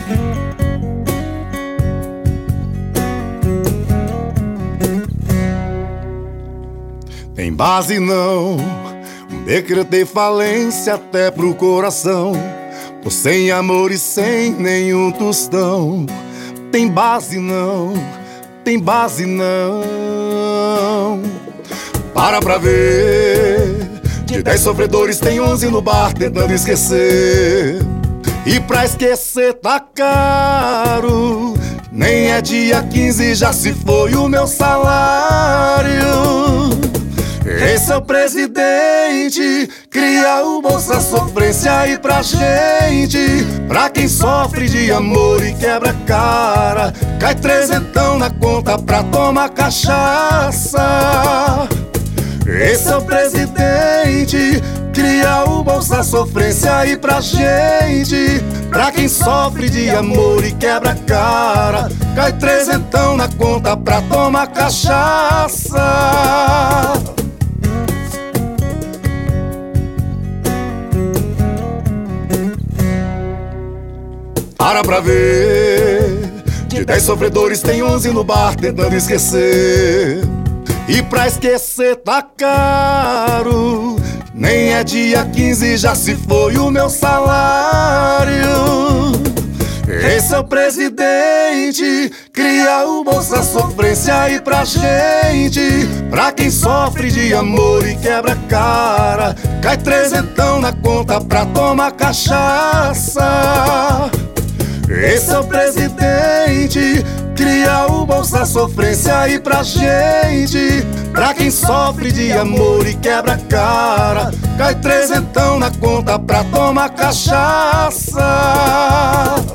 Tem base não, decretei falência até pro coração. Tô sem amor e sem nenhum tostão. Tem base não, tem base não. Para pra ver, de 10 sofredores tem 11 no bar tentando esquecer. E pra esquecer tá caro, nem é dia 15 já se foi o meu salário. Esse é o presidente, cria o Bolsa Sofrência aí pra gente. Pra quem sofre de amor e quebra a cara, cai trezentão na conta pra tomar cachaça. Esse é o presidente, cria o Bolsa Sofrência aí pra gente. Pra quem sofre de amor e quebra a cara, cai trezentão na conta pra tomar cachaça. Para pra ver, de 10 sofredores tem 11 no bar tentando esquecer. E pra esquecer tá caro, nem é dia 15 já se foi o meu salário. Esse é o presidente, cria o Bolsa Sofrência aí pra gente. Pra quem sofre de amor e quebra a cara, cai trezentão na conta pra tomar cachaça. Esse é o presidente, cria o Bolsa Sofrência aí pra gente. Pra quem sofre de amor e quebra a cara, cai trezentão na conta pra tomar cachaça.